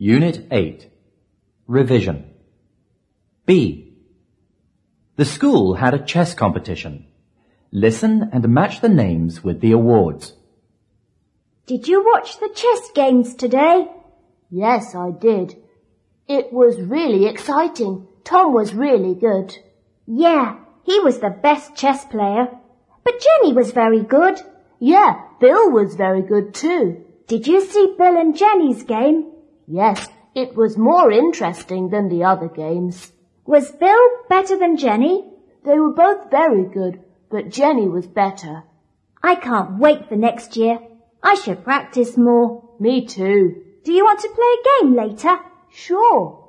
Unit 8. Revision. B. The school had a chess competition. Listen and match the names with the awards. Did you watch the chess games today? Yes, I did. It was really exciting. Tom was really good. Yeah, he was the best chess player. But Jenny was very good. Yeah, Bill was very good too. Did you see Bill and Jenny's game? Yes, it was more interesting than the other games. Was Bill better than Jenny? They were both very good, but Jenny was better. I can't wait for next year. I should practice more. Me too. Do you want to play a game later? Sure.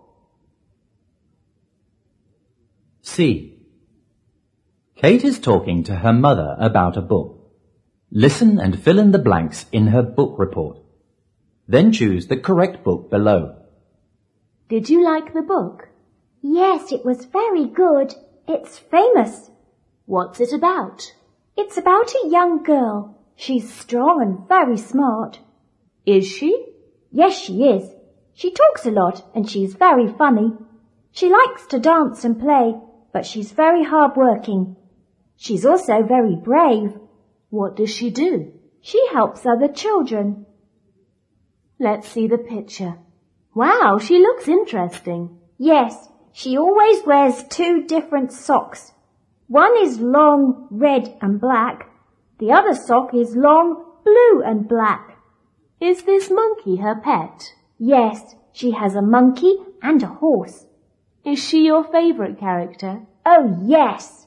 C. Kate is talking to her mother about a book. Listen and fill in the blanks in her book report. Then choose the correct book below. Did you like the book? Yes, it was very good. It's famous. What's it about? It's about a young girl. She's strong and very smart. Is she? Yes, she is. She talks a lot and she's very funny. She likes to dance and play, but she's very hard-working. She's also very brave. What does she do? She helps other children. Let's see the picture. Wow, she looks interesting. Yes, she always wears 2 different socks. One is long, red and black. The other sock is long, blue and black. Is this monkey her pet? Yes, she has a monkey and a horse. Is she your favorite character? Oh, yes.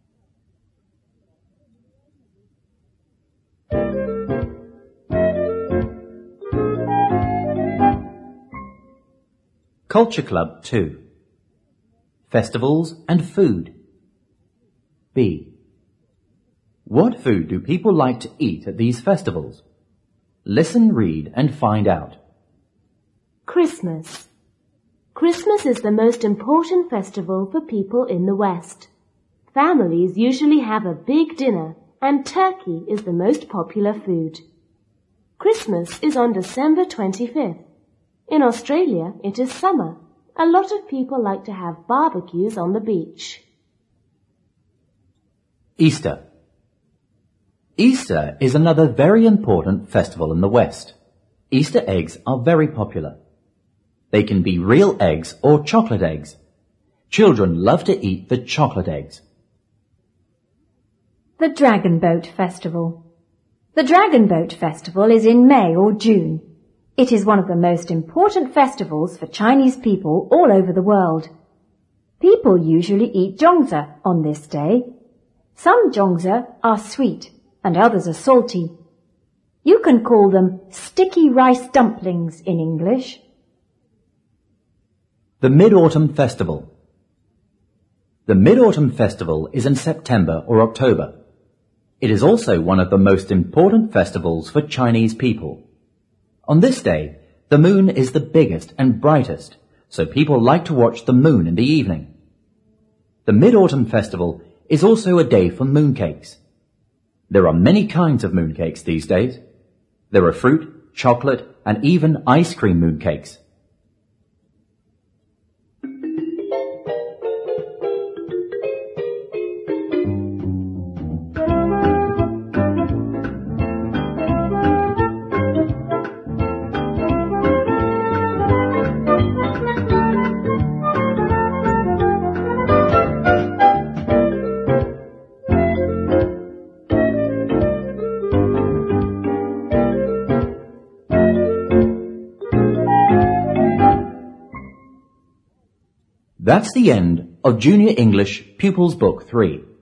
Culture Club 2. Festivals and food. B. What food do people like to eat at these festivals? Listen, read, and find out. Christmas. Christmas is the most important festival for people in the West. Families usually have a big dinner, and turkey is the most popular food. Christmas is on December 25th. In Australia, it is summer. A lot of people like to have barbecues on the beach. Easter. Easter is another very important festival in the West. Easter eggs are very popular. They can be real eggs or chocolate eggs. Children love to eat the chocolate eggs. The Dragon Boat Festival. The Dragon Boat Festival is in May or June. It is one of the most important festivals for Chinese people all over the world. People usually eat zhongzi on this day. Some zhongzi are sweet and others are salty. You can call them sticky rice dumplings in English. The Mid-Autumn Festival. The Mid-Autumn Festival is in September or October. It is also one of the most important festivals for Chinese people. On this day, the moon is the biggest and brightest, so people like to watch the moon in the evening. The Mid-Autumn Festival is also a day for mooncakes. There are many kinds of mooncakes these days. There are fruit, chocolate, and even ice cream mooncakes. That's the end of Junior English Pupils Book 3.